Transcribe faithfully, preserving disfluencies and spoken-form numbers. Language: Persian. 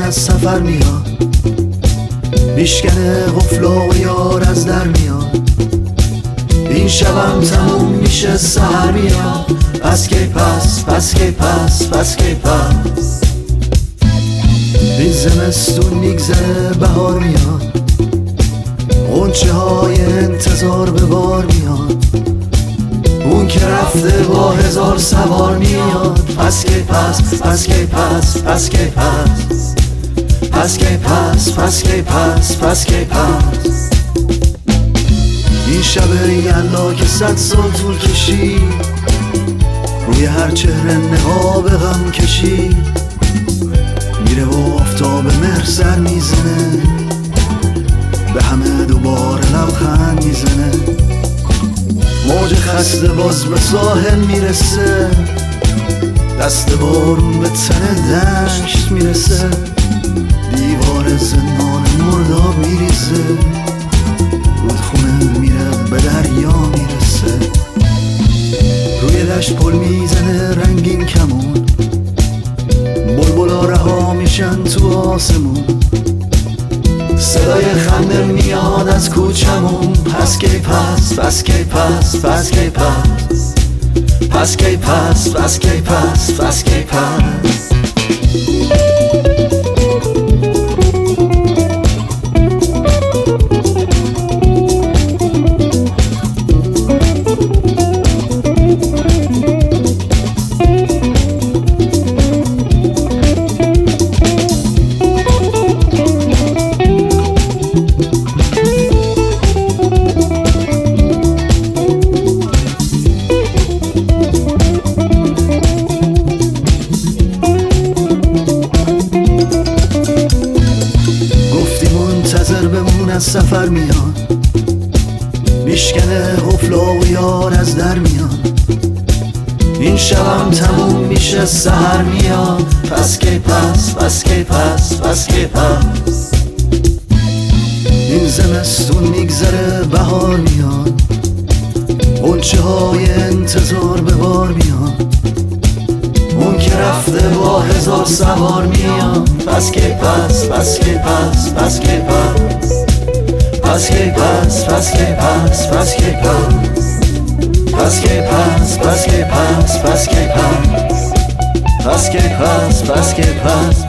از سفر میاد، میشکنه قفل و یار از در میاد. این شبم تموم میشه سحر میاد. پس کی پس پس کی پس پس کی پس. این زمستون میگذره بهار میاد، غنچه های انتظار به بار میاد. اون که رفته با هزار سوار میاد. پس کی پس پس کی پس پس کی پس. پس کی پس پس کی پس پس کی پس. این شب یلا که صد سال طول کشید، روی هر چهره نقاب غم کشید. میره و آفتاب مهر سر میزنه، به همه دوباره لبخند میزنه. موج خسته باز به ساحل میرسه، دست بارون به تن دشت میرسه. دیوار زندان مرداب میریزه، رودخونه میره به دریا میرسه. روی دشت پل میزنه رنگین کمون، بلبلا رها میشن تو آسمون. صدای خنده میاد از کوچمون. پس کی پس پس کی پس پس کی پس. پس کی پس پس کی پس پس کی پس. از سفر میاد، میشکنه قفل و یار از در میاد. این شبم تموم میشه سحر میاد. پس کی پس پس کی پس پس کی پس. این زمستون میگذره بهار میاد، غنچه های انتظار به بار میاد. اون که رفته با هزار سوار میاد. پس کی پس پس کی پس پس کی پس. پس کی پس پس کی پس پس کی پس. پس کی پس پس کی پس پس کی پس. پس کی پس پس کی پس.